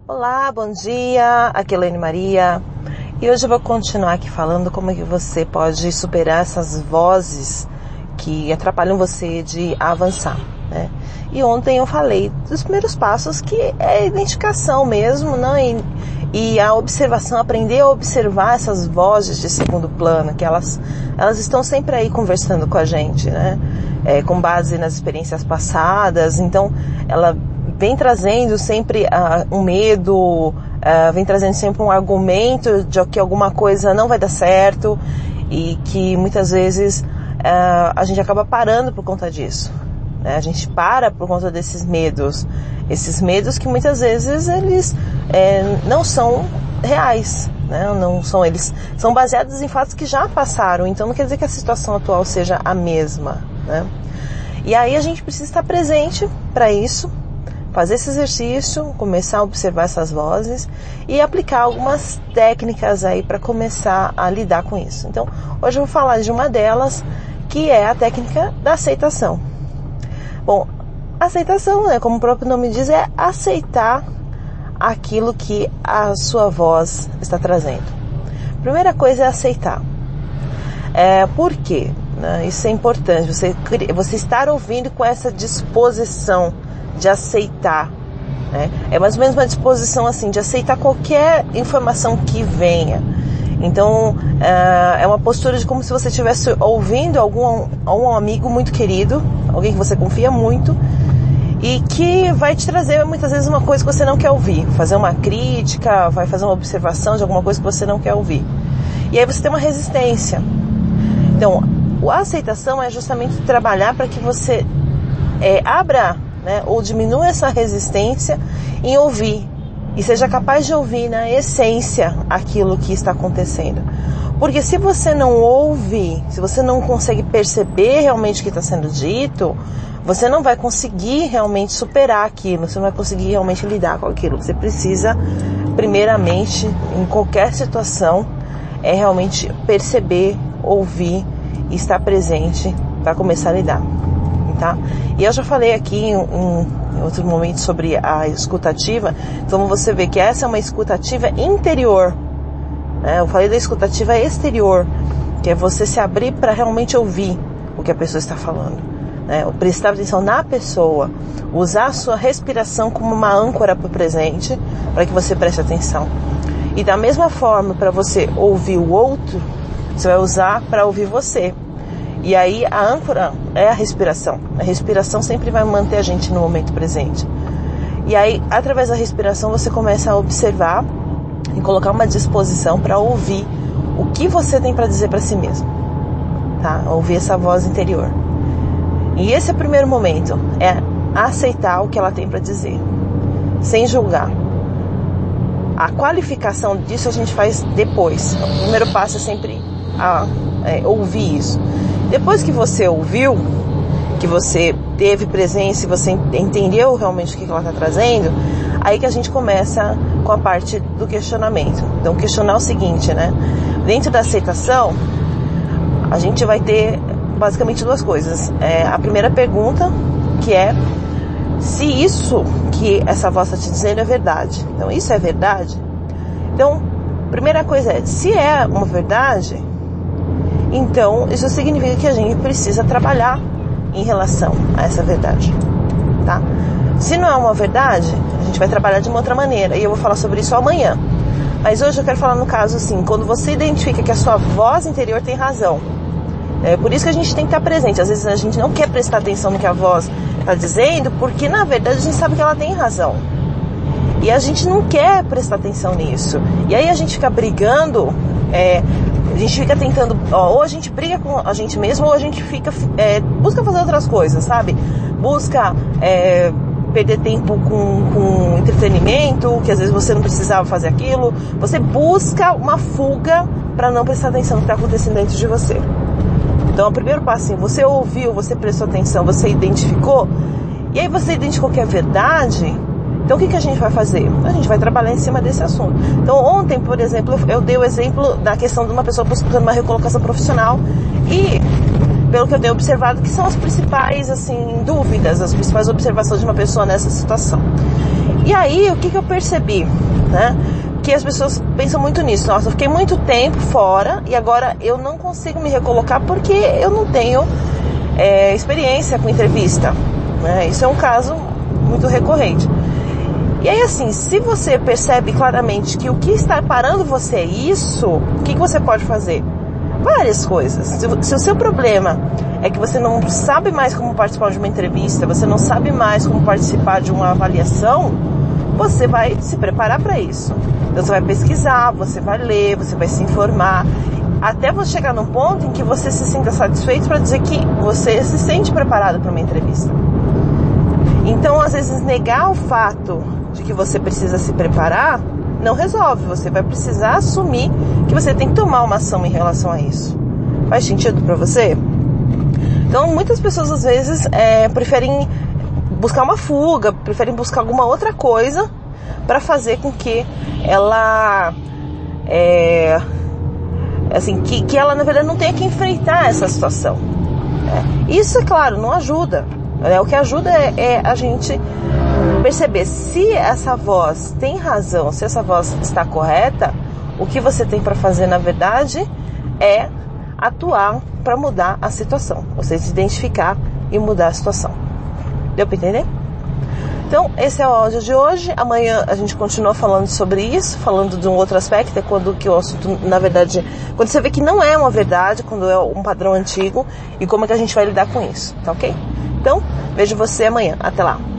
Olá, bom dia, aqui é Elaine Maria e hoje eu vou continuar aqui falando como é que você pode superar essas vozes que atrapalham você de avançar, né? E ontem eu falei dos primeiros passos, que é a identificação mesmo, né? E a observação, aprender a observar essas vozes de segundo plano, que elas estão sempre aí conversando com a gente, né? Com base nas experiências passadas, então ela vem trazendo sempre um medo, vem trazendo sempre um argumento de que alguma coisa não vai dar certo e que muitas vezes a gente acaba parando por conta disso, né? A gente para por conta desses medos, esses medos que muitas vezes eles não são reais, né? Não são, eles são baseados em fatos que já passaram, então não quer dizer que a situação atual seja a mesma, né? E aí a gente precisa estar presente para isso, fazer esse exercício, começar a observar essas vozes e aplicar algumas técnicas aí para começar a lidar com isso. Então, hoje eu vou falar de uma delas, que é a técnica da aceitação. Bom, aceitação, né, como o próprio nome diz, é aceitar aquilo que a sua voz está trazendo. Primeira coisa é aceitar. Por quê? Isso é importante, você estar ouvindo com essa disposição de aceitar, né? É mais ou menos uma disposição assim, de aceitar qualquer informação que venha. Então, é uma postura de como se você estivesse ouvindo algum amigo muito querido, alguém que você confia muito, e que vai te trazer muitas vezes uma coisa que você não quer ouvir, fazer uma crítica, vai fazer uma observação de alguma coisa que você não quer ouvir. E aí você tem uma resistência. Então, a aceitação é justamente trabalhar para que você abra, né, ou diminua essa resistência em ouvir e seja capaz de ouvir na essência aquilo que está acontecendo. Porque se você não ouve, se você não consegue perceber realmente o que está sendo dito, você não vai conseguir realmente superar aquilo, você não vai conseguir realmente lidar com aquilo. Você precisa, primeiramente, em qualquer situação, realmente perceber, ouvir e estar presente para começar a lidar. Tá? E eu já falei aqui em outro momento sobre a escutativa, então você vê que essa é uma escutativa interior, né? Eu falei da escutativa exterior, que é você se abrir para realmente ouvir o que a pessoa está falando, né? Prestar atenção na pessoa, usar a sua respiração como uma âncora para o presente, para que você preste atenção. E da mesma forma, para você ouvir o outro, você vai usar para ouvir você. E aí a âncora é a respiração. A respiração sempre vai manter a gente no momento presente. E aí, através da respiração, você começa a observar e colocar uma disposição para ouvir o que você tem para dizer para si mesmo, tá? Ouvir essa voz interior. E esse é o primeiro momento, é aceitar o que ela tem para dizer, sem julgar. A qualificação disso a gente faz depois. O primeiro passo é sempre ouvir isso. Depois que você ouviu, que você teve presença e você entendeu realmente o que ela está trazendo, aí que a gente começa com a parte do questionamento. Então, questionar o seguinte, né? Dentro da aceitação, a gente vai ter basicamente duas coisas. A primeira pergunta, que é se isso que essa voz está te dizendo é verdade. Então, isso é verdade? Então, a primeira coisa é, se é uma verdade, então isso significa que a gente precisa trabalhar em relação a essa verdade, tá? Se não é uma verdade, a gente vai trabalhar de uma outra maneira, e eu vou falar sobre isso amanhã. Mas hoje eu quero falar no caso assim, quando você identifica que a sua voz interior tem razão. É por isso que a gente tem que estar presente. Às vezes a gente não quer prestar atenção no que a voz está dizendo, porque na verdade a gente sabe que ela tem razão. E a gente não quer prestar atenção nisso. E aí a gente fica brigando, a gente fica tentando, ou a gente briga com a gente mesmo, ou a gente fica, busca fazer outras coisas, sabe? Busca perder tempo com entretenimento, que às vezes você não precisava fazer aquilo. Você busca uma fuga para não prestar atenção no que está acontecendo dentro de você. Então, o primeiro passo, você ouviu, você prestou atenção, você identificou, e aí você identificou que é verdade. Então, o que a gente vai fazer? A gente vai trabalhar em cima desse assunto. Então, ontem, por exemplo, eu dei o exemplo da questão de uma pessoa buscando uma recolocação profissional e, pelo que eu tenho observado, que são as principais, assim, dúvidas, as principais observações de uma pessoa nessa situação. E aí, o que eu percebi, né? Que as pessoas pensam muito nisso. Nossa, eu fiquei muito tempo fora e agora eu não consigo me recolocar porque eu não tenho experiência com entrevista, né? Isso é um caso muito recorrente. E aí, assim, se você percebe claramente que o que está parando você é isso, o que você pode fazer? Várias coisas. Se o seu problema é que você não sabe mais como participar de uma entrevista, você não sabe mais como participar de uma avaliação, você vai se preparar para isso. Então você vai pesquisar, você vai ler, você vai se informar, até você chegar num ponto em que você se sinta satisfeito para dizer que você se sente preparado para uma entrevista. Então, às vezes, negar o fato de que você precisa se preparar não resolve. Você vai precisar assumir que você tem que tomar uma ação em relação a isso. Faz sentido para você? Então, muitas pessoas, às vezes, preferem buscar uma fuga, preferem buscar alguma outra coisa para fazer com que ela, que ela, na verdade, não tenha que enfrentar essa situação. Isso, é claro, não ajuda. O que ajuda é a gente perceber se essa voz tem razão, se essa voz está correta. O que você tem para fazer, na verdade, é atuar para mudar a situação. Você se identificar e mudar a situação. Deu para entender? Então, esse é o áudio de hoje. Amanhã a gente continua falando sobre isso, falando de um outro aspecto, é quando que o assunto, na verdade, quando você vê que não é uma verdade, quando é um padrão antigo, e como é que a gente vai lidar com isso, tá ok? Então, vejo você amanhã. Até lá.